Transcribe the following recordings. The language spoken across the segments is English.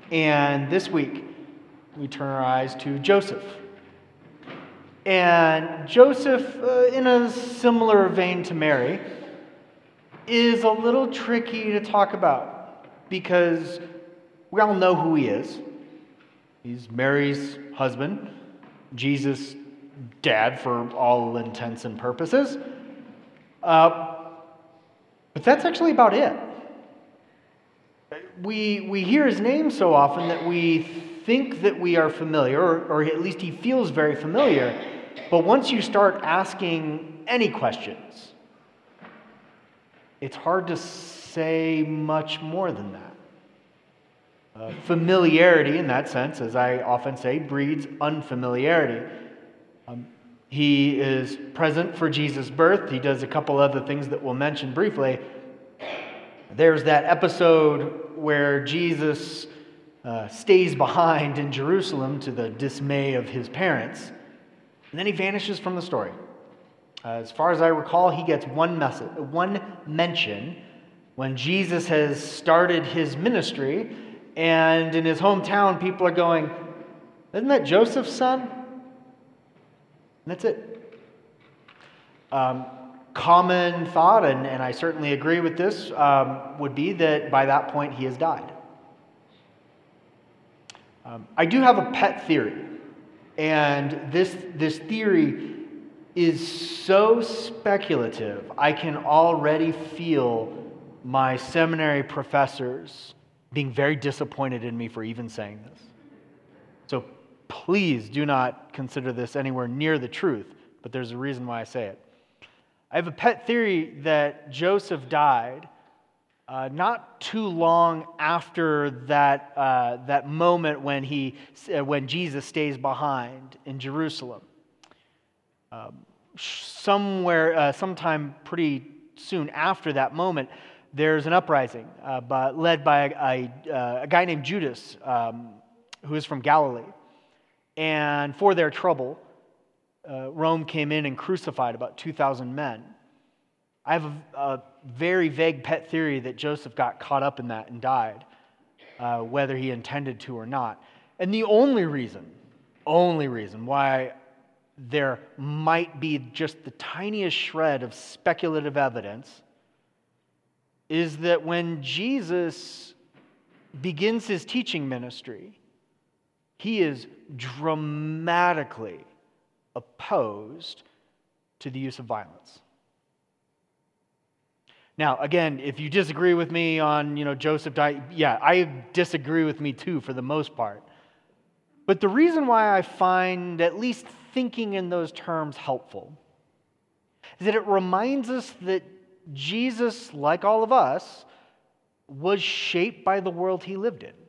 And this week, we turn our eyes to Joseph. And Joseph, in a similar vein to Mary, is a little tricky to talk about because we all know who he is. He's Mary's husband, Jesus' dad for all intents and purposes. But that's actually about it. We hear his name so often that we think that we are familiar, or at least he feels very familiar. But once you start asking any questions, it's hard to say much more than that. Familiarity, in that sense, as I often say, breeds unfamiliarity. He is present for Jesus' birth. He does a couple other things that we'll mention briefly. There's that episode where Jesus stays behind in Jerusalem to the dismay of his parents, and then he vanishes from the story. As far as I recall, he gets one mention when Jesus has started his ministry, and in his hometown, people are going, "Isn't that Joseph's son?" And that's it. Common thought, and I certainly agree with this, would be that by that point he has died. I do have a pet theory, and this theory is so speculative, I can already feel my seminary professors being very disappointed in me for even saying this. So please do not consider this anywhere near the truth, but there's a reason why I say it. I have a pet theory that Joseph died not too long after that moment when Jesus stays behind in Jerusalem. Sometime pretty soon after that moment, there's an uprising led by a guy named Judas, who is from Galilee. And for their trouble, Rome came in and crucified about 2,000 men. I have a very vague pet theory that Joseph got caught up in that and died, whether he intended to or not. And the only reason why there might be just the tiniest shred of speculative evidence is that when Jesus begins his teaching ministry, he is dramatically opposed to the use of violence. Now, again, if you disagree with me on, Joseph died, yeah, I disagree with me too for the most part. But the reason why I find at least thinking in those terms helpful is that it reminds us that Jesus, like all of us, was shaped by the world he lived in.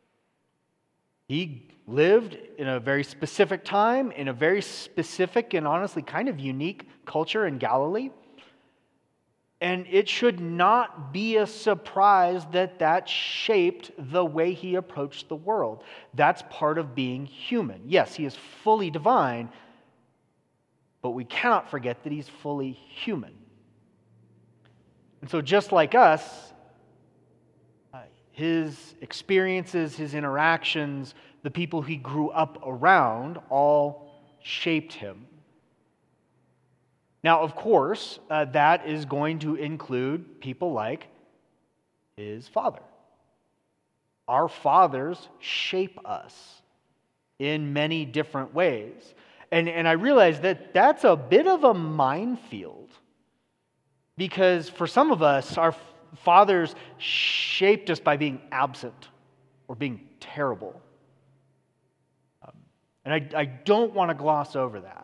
He lived in a very specific time, in a very specific and honestly kind of unique culture in Galilee. And it should not be a surprise that shaped the way he approached the world. That's part of being human. Yes, he is fully divine, but we cannot forget that he's fully human. And so just like us, his experiences, his interactions, the people he grew up around all shaped him. Now, of course, that is going to include people like his father. Our fathers shape us in many different ways. And I realize that that's a bit of a minefield, because for some of us, our fathers shaped us by being absent or being terrible. And I don't want to gloss over that.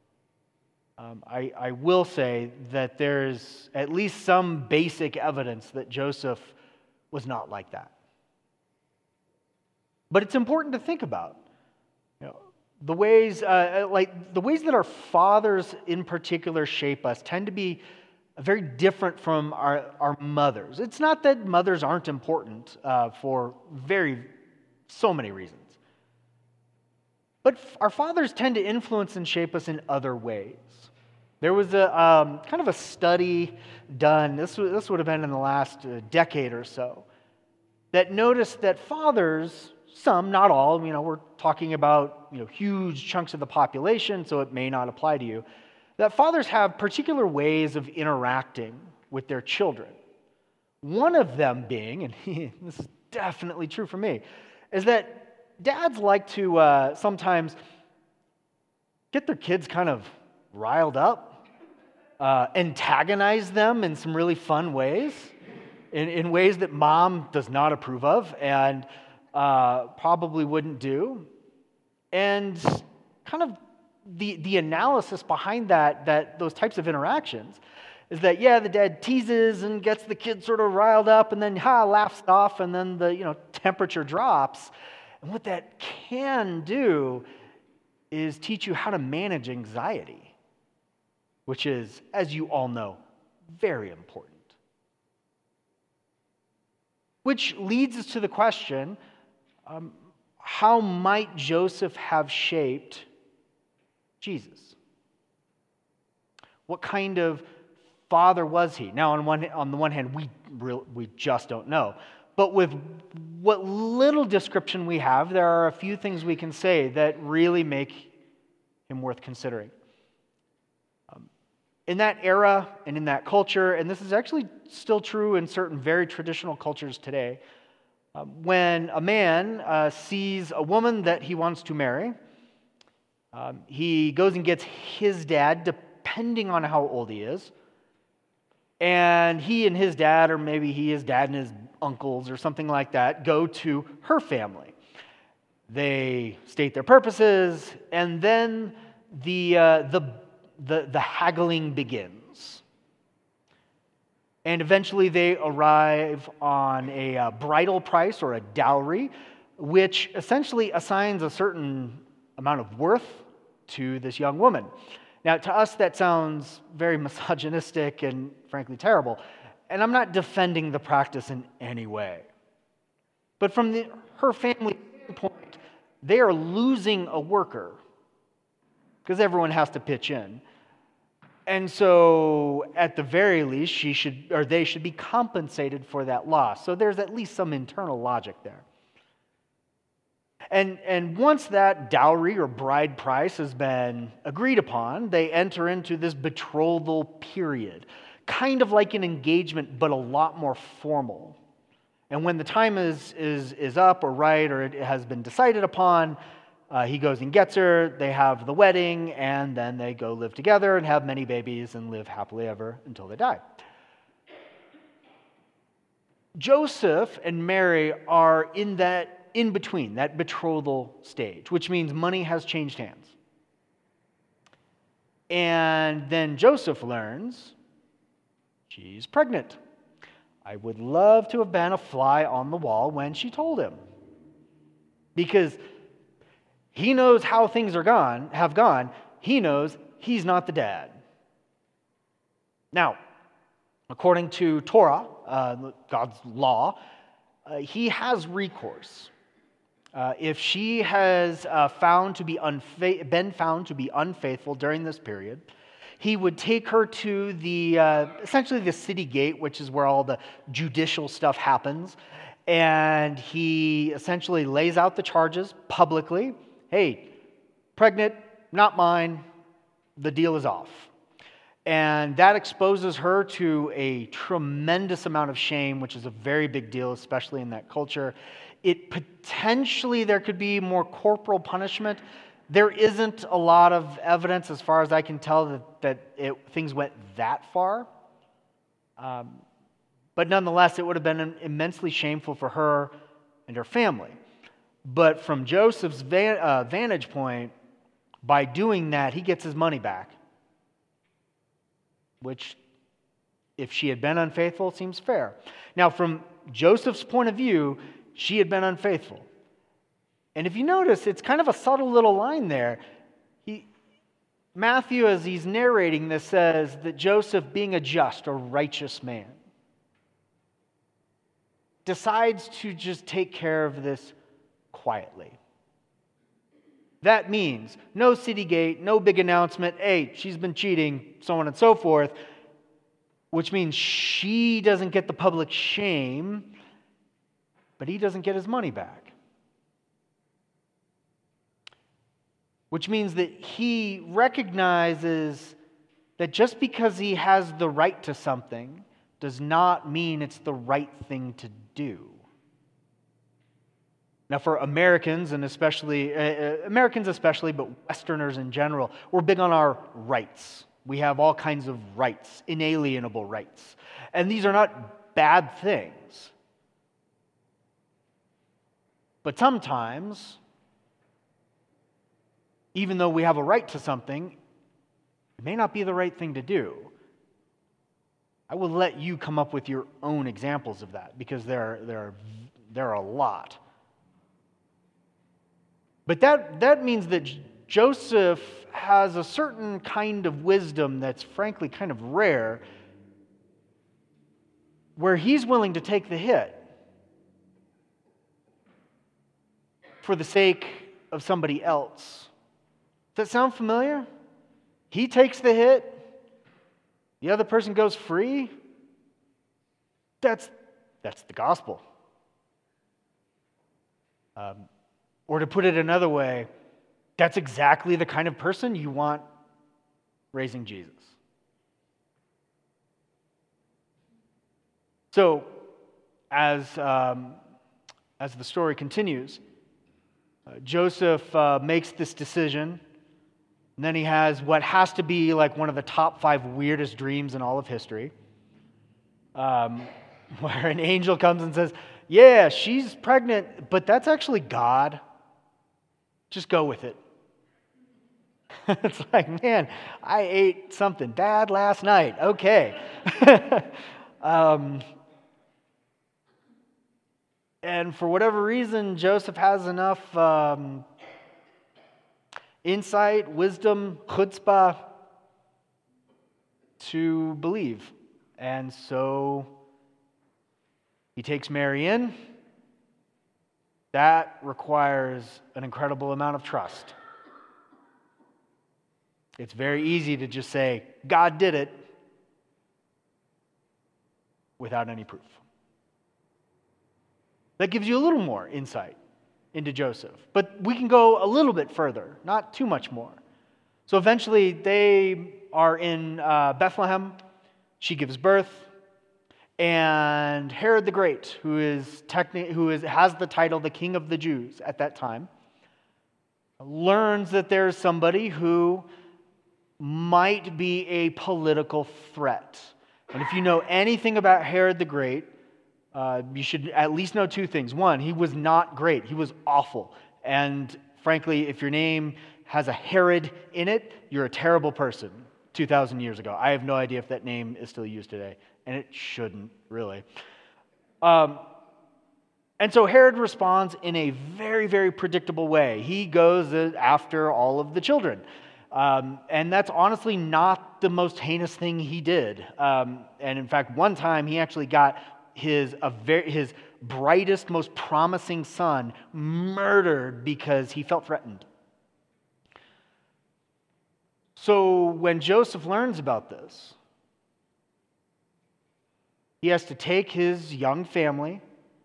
I will say that there's at least some basic evidence that Joseph was not like that. But it's important to think about, the ways that our fathers in particular shape us tend to be very different from our mothers. It's not that mothers aren't important for so many reasons. But our fathers tend to influence and shape us in other ways. There was a kind of a study done, this would have been in the last decade or so, that noticed that fathers some, not all, we're talking about huge chunks of the population, so it may not apply to you, that fathers have particular ways of interacting with their children. One of them being, and this is definitely true for me, is that dads like to sometimes get their kids kind of riled up, antagonize them in some really fun ways, in ways that mom does not approve of and probably wouldn't do. And kind of the analysis behind that those types of interactions is that, the dad teases and gets the kid sort of riled up and then laughs off, and then the temperature drops. And what that can do is teach you how to manage anxiety, which is, as you all know, very important. Which leads us to the question, how might Joseph have shaped Jesus? What kind of father was he? Now, on the one hand, we just don't know. But with what little description we have, there are a few things we can say that really make him worth considering. In that era and in that culture, and this is actually still true in certain very traditional cultures today, when a man sees a woman that he wants to marry, he goes and gets his dad, depending on how old he is, and he and his dad, or maybe his dad and his uncles or something like that, go to her family. They state their purposes, and then the haggling begins. And eventually they arrive on a bridal price or a dowry, which essentially assigns a certain amount of worth to this young woman. Now, to us, that sounds very misogynistic and frankly terrible. And I'm not defending the practice in any way. But from her family standpoint, they are losing a worker because everyone has to pitch in. And so, at the very least, they should be compensated for that loss. So there's at least some internal logic there. And once that dowry or bride price has been agreed upon, they enter into this betrothal period, kind of like an engagement, but a lot more formal. And when the time is up or right, or it has been decided upon, he goes and gets her, they have the wedding, and then they go live together and have many babies and live happily ever until they die. Joseph and Mary are in between, that betrothal stage, which means money has changed hands. And then Joseph learns she's pregnant. I would love to have been a fly on the wall when she told him. Because he knows how things have gone. He knows he's not the dad. Now, according to Torah, God's law, he has recourse. If she has been found to be unfaithful during this period, he would take her to essentially the city gate, which is where all the judicial stuff happens, and he essentially lays out the charges publicly. Hey, pregnant, not mine, the deal is off. And that exposes her to a tremendous amount of shame, which is a very big deal, especially in that culture. There could be more corporal punishment. There isn't a lot of evidence, as far as I can tell, that things went that far. But nonetheless, it would have been immensely shameful for her and her family. But from Joseph's vantage point, by doing that, he gets his money back. Which, if she had been unfaithful, seems fair. Now, from Joseph's point of view, she had been unfaithful. And if you notice, it's kind of a subtle little line there. Matthew, as he's narrating this, says that Joseph, being a just or righteous man, decides to just take care of this quietly. That means no city gate, no big announcement, hey, she's been cheating, so on and so forth, which means she doesn't get the public shame, but he doesn't get his money back. which means that he recognizes that just because he has the right to something does not mean it's the right thing to do. Now, for Americans, and especially but Westerners in general, we're big on our rights. We have all kinds of rights, inalienable rights. And these are not bad things. But sometimes, even though we have a right to something, it may not be the right thing to do. I will let you come up with your own examples of that, because there are a lot. But that means that Joseph has a certain kind of wisdom that's frankly kind of rare, where he's willing to take the hit for the sake of somebody else. Does that sound familiar? He takes the hit, the other person goes free. That's the gospel. Or to put it another way, that's exactly the kind of person you want raising Jesus. So, as the story continues, Joseph makes this decision, and then he has what has to be like one of the top 5 weirdest dreams in all of history, where an angel comes and says, "Yeah, she's pregnant, but that's actually God. Just go with it." It's like, man, I ate something bad last night. Okay. And for whatever reason, Joseph has enough insight, wisdom, chutzpah to believe. And so he takes Mary in. That requires an incredible amount of trust. It's very easy to just say, God did it, without any proof. That gives you a little more insight into Joseph. But we can go a little bit further, not too much more. So eventually they are in Bethlehem. She gives birth. And Herod the Great, who has the title the King of the Jews at that time, learns that there's somebody who might be a political threat. And if you know anything about Herod the Great, you should at least know 2 things. One, he was not great. He was awful. And frankly, if your name has a Herod in it, you're a terrible person 2,000 years ago. I have no idea if that name is still used today. And it shouldn't, really. And so Herod responds in a very, very predictable way. He goes after all of the children. And that's honestly not the most heinous thing he did. And in fact, one time he actually got his brightest, most promising son murdered because he felt threatened. So when Joseph learns about this, he has to take his young family,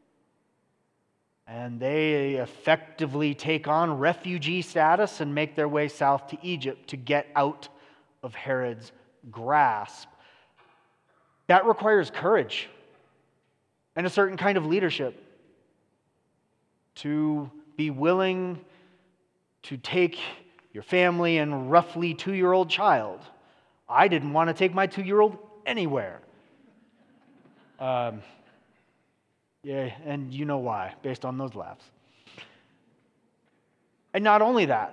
and they effectively take on refugee status and make their way south to Egypt to get out of Herod's grasp. That requires courage and a certain kind of leadership to be willing to take your family and roughly 2-year-old child. I didn't want to take my 2-year-old anywhere. Yeah, and you know why, based on those laughs. And not only that,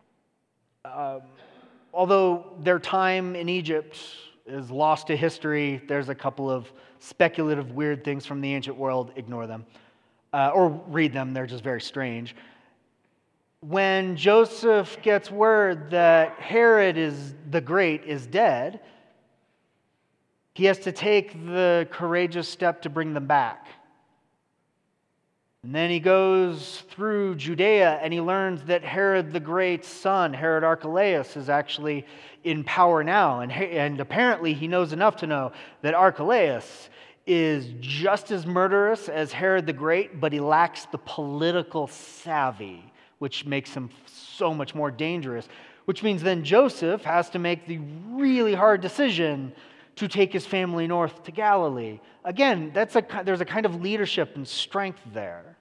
although their time in Egypt is lost to history, there's a couple of speculative weird things from the ancient world. Ignore them. Or read them, they're just very strange. When Joseph gets word that Herod the Great is dead, he has to take the courageous step to bring them back. And then he goes through Judea and he learns that Herod the Great's son, Herod Archelaus, is actually in power now. And apparently he knows enough to know that Archelaus is just as murderous as Herod the Great, but he lacks the political savvy, which makes him so much more dangerous, which means then Joseph has to make the really hard decision to take his family north to Galilee. Again, there's a kind of leadership and strength there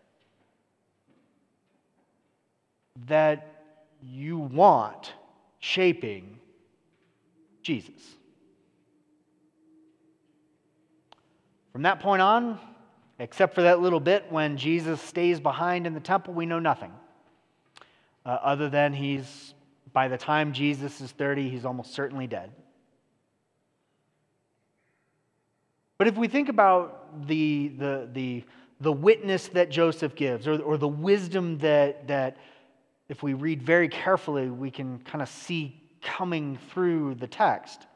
that you want shaping Jesus. From that point on, except for that little bit when Jesus stays behind in the temple, we know nothing. Other than by the time Jesus is 30, he's almost certainly dead. But if we think about the witness that Joseph gives, or the wisdom that if we read very carefully, we can kind of see coming through the text.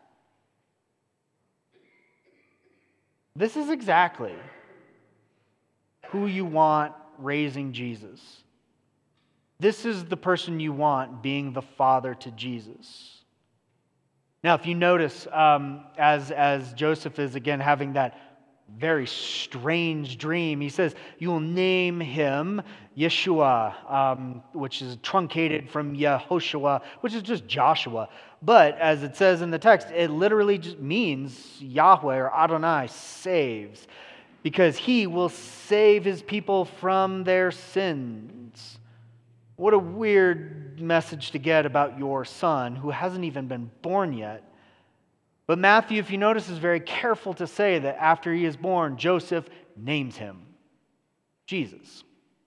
This is exactly who you want raising Jesus. This is the person you want being the father to Jesus. Now, if you notice, as Joseph is again having that very strange dream, he says, you will name him Yeshua, which is truncated from Yehoshua, which is just Joshua. But as it says in the text, it literally just means Yahweh or Adonai saves, because he will save his people from their sins. What a weird message to get about your son who hasn't even been born yet. But Matthew, if you notice, is very careful to say that after he is born, Joseph names him Jesus.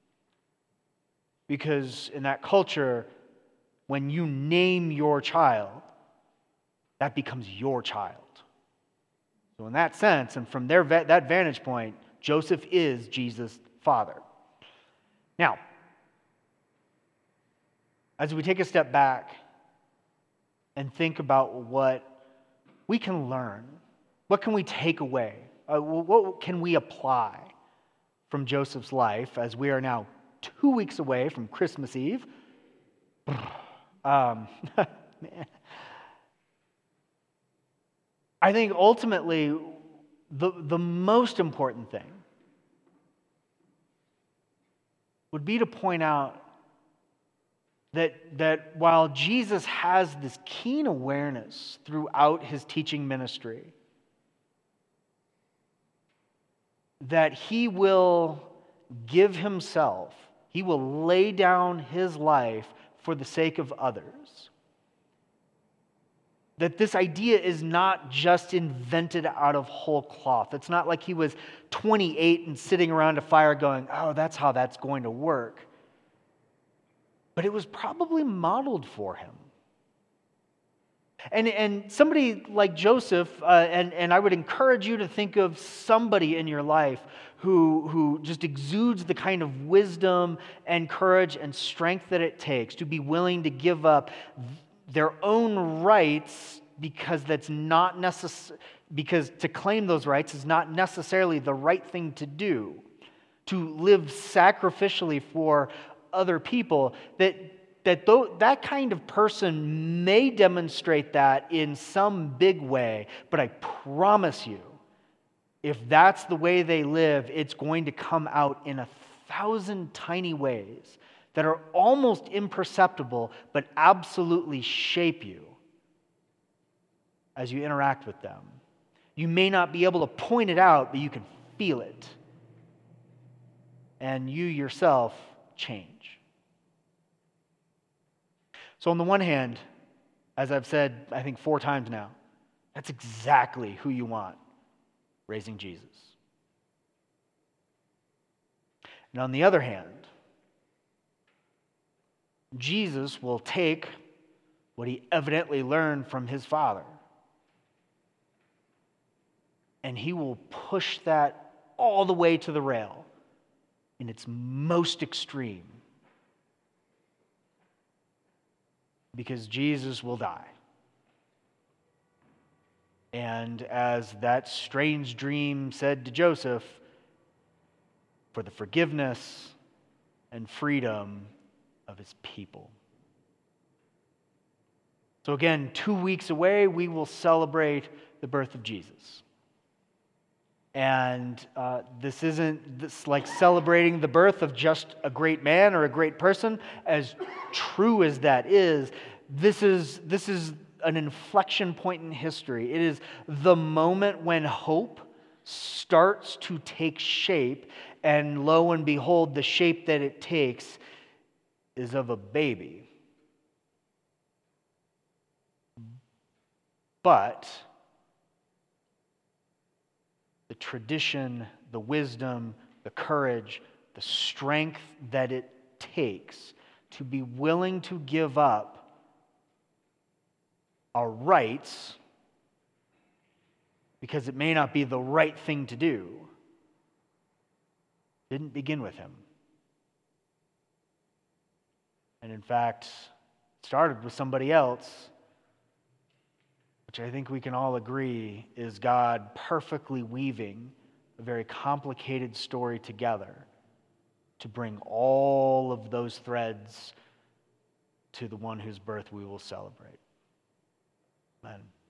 Because in that culture, when you name your child, that becomes your child. So in that sense, and from that vantage point, Joseph is Jesus' father. Now, as we take a step back and think about what we can learn, what can we take away, what can we apply from Joseph's life as we are now 2 weeks away from Christmas Eve? Man. I think ultimately the most important thing would be to point out that while Jesus has this keen awareness throughout his teaching ministry, that he will give himself, he will lay down his life for the sake of others. That this idea is not just invented out of whole cloth. It's not like he was 28 and sitting around a fire going, oh, that's how that's going to work. But it was probably modeled for him. And somebody like Joseph, and I would encourage you to think of somebody in your life who just exudes the kind of wisdom and courage and strength that it takes to be willing to give up their own rights because that's not because to claim those rights is not necessarily the right thing to do. To live sacrificially for other people, that kind of person may demonstrate that in some big way, but I promise you, if that's the way they live, it's going to come out in 1,000 tiny ways that are almost imperceptible, but absolutely shape you as you interact with them. You may not be able to point it out, but you can feel it. And you yourself change. So on the one hand, as I've said, I think 4 times now, that's exactly who you want raising Jesus. And on the other hand, Jesus will take what he evidently learned from his father, and he will push that all the way to the rail in its most extreme. Because Jesus will die. And as that strange dream said to Joseph, for the forgiveness and freedom of his people. So again, 2 weeks away, we will celebrate the birth of Jesus. And this isn't this like celebrating the birth of just a great man or a great person. As true as that is, this is an inflection point in history. It is the moment when hope starts to take shape, and lo and behold, the shape that it takes is of a baby. But the tradition, the wisdom, the courage, the strength that it takes to be willing to give up our rights, because it may not be the right thing to do, didn't begin with him. And in fact, it started with somebody else, which I think we can all agree is God perfectly weaving a very complicated story together to bring all of those threads to the one whose birth we will celebrate. Amen.